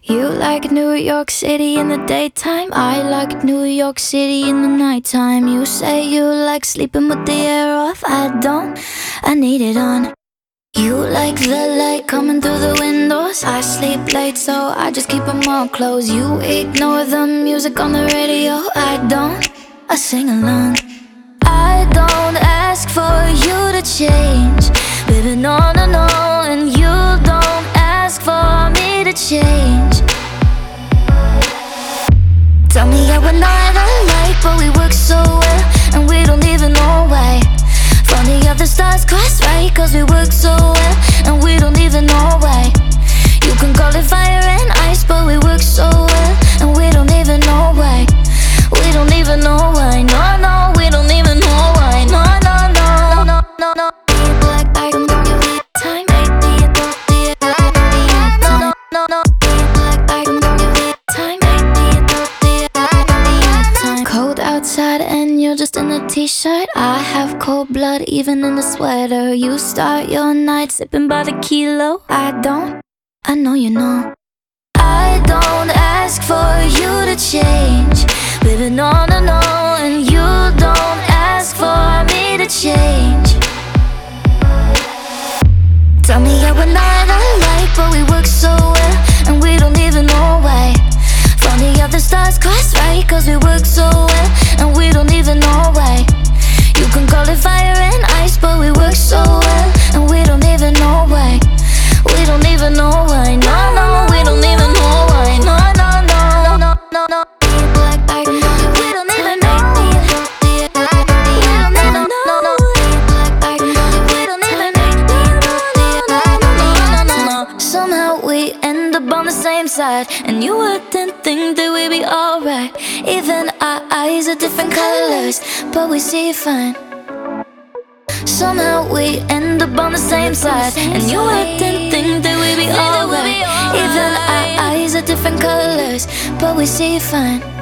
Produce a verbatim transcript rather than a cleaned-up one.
You like New York City in the daytime, I like New York City in the nighttime. You say you like sleeping with the air off, I don't, I need it on. You like the light coming through the windows, I sleep late so I just keep them all closed. You ignore the music on the radio, I don't, I sing along. I don't ask for you to change, baby, no, no, no. And you don't ask for me to change. Tell me how we're not alike, but we work so well, and we don't even know why. Funny how the stars cross right, cause we work so well, and we don't even know why. You can call it fire and ice, but we work so well, and we don't even know why. We don't even know why, no, no, we don't even know why. No, no, no, no, no, no. Like I can give you time, maybe you don't see it. No, no, no, no. Like I can give you time, maybe you don't see it. Cold outside and you're just in a t-shirt. I have cold blood even in a sweater. You start your night sipping by the kilo, I don't, I know you know. I don't ask for you to change, baby, no, no, no. And you don't ask for me to change. Tell me how we're not alike, but we work so well, and we don't even know why. Funny how the stars cross right, cause we work so well, and we don't even know why. You can call it fire and ice, but we work so well, and we don't even know why. We don't even know why, no, no, we don't even know why. No, no, no, no, no, no. We don't even know. We don't even know. We don't even know. Somehow we end up on the same side, and you wouldn't think that we'd be alright. Even our eyes are different colors, but we see fine. Somehow we end up on the same side, and you wouldn't think that we'd be alright. Even our eyes are different colors, but we see fine.